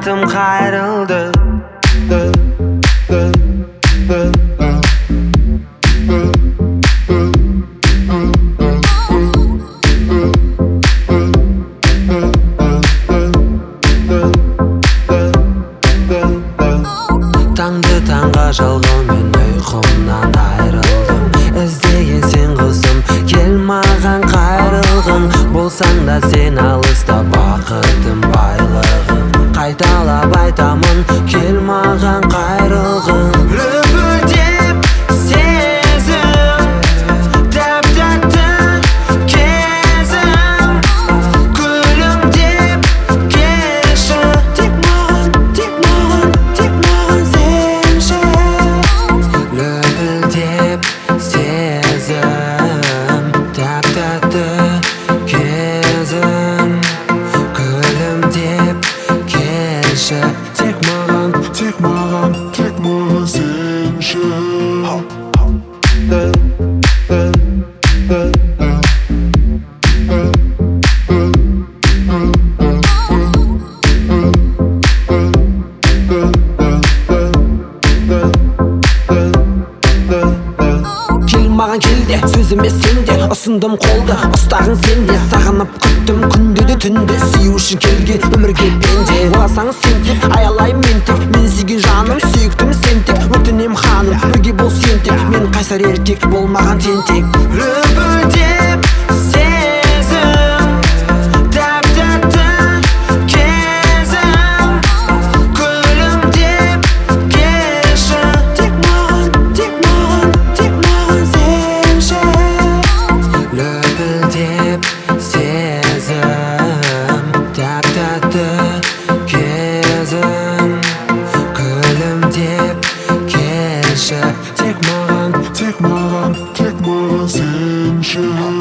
бақытым қайрылды. Таңды таңға жалғаумен ұйқымнан айрылдым. Іздеген сен қызым, кел маған қайрылғын. Болсаң да сен алыста, бақытым байлығым. Қайталап айтамын, кел маған қайрылғын. Лүпілдеп сезім, тәп-тәтті кезім. Күлімдеп келші, тек маған, тек маған, тек маған сенші. Лүпілдеп сезім, тәп-тәтті кезім. Күлімдеп келші, тек маған, тек маған, тек маған сенші. Кел маған келде, сөзіме сенде, ұсындым қолды, ұстағың сенде. Сағынып күттім күнде де түнде, сүю үшін келген өмірге пенде. Ойласаң сен тек, аялайым мен тек, мен сүйген жаным, сүйіктім сен тек. Өтінем ханым, бірге бол сен тек, мен қайсар еркек, болмаған тентек. Лүпілдеп сезім, тәп-тәтті кезім. Күлімдеп келші, тек маған, тек маған, тек маған сенші. Лүпілдеп сезім, тәп-тәтті кезім. Күлімдеп келші, тек маған, тек маған, тек маған сенші.